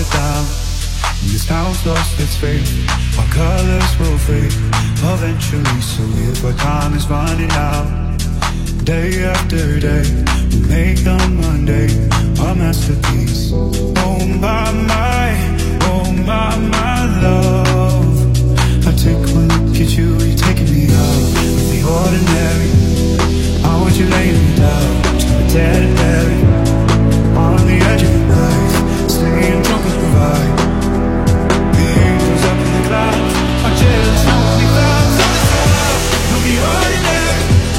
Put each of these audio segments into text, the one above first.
watered down. This town's lost its faith. Our colors will fade eventually, so if our time is running out, day after day, we make the Monday our masterpiece. Oh my love, I take one look at you, you're taking me out of the ordinary. I want you laying me down to the dead and buried, on the edge of the night, staying drunk with the vibe. The angels up in the clouds are jealous, lonely clouds. You'll be ordinary.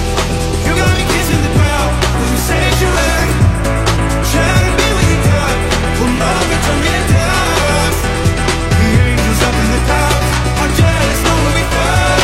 You got me kissing the crowd with a sanctuary. Trying to be with you, God, will never turn me down. The angels up in the clouds are jealous, lonely clouds.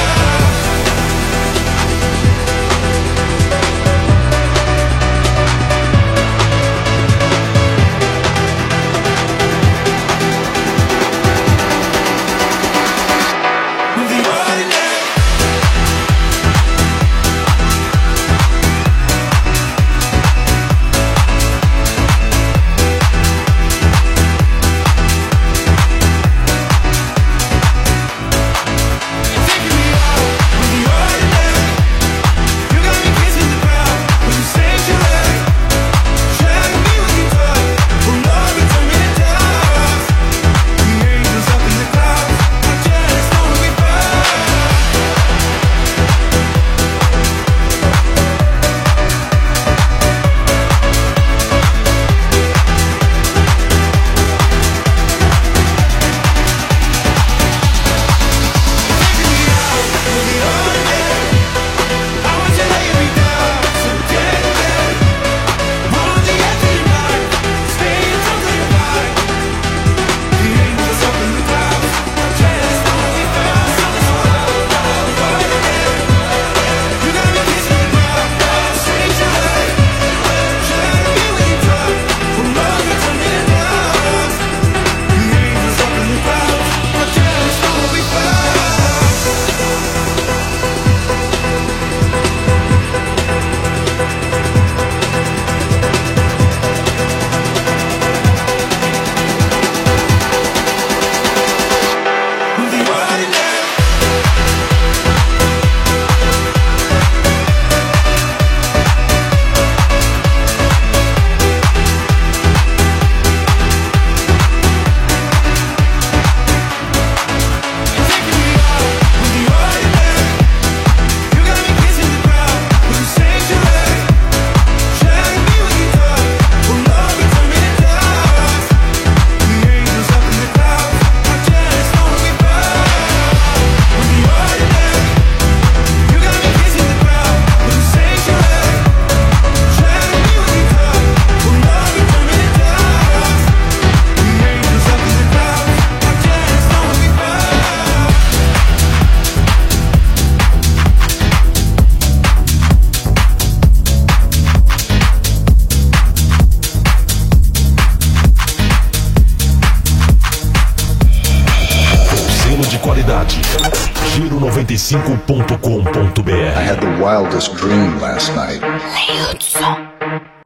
Giro95.com.br. I had the wildest dream last night. Leandro.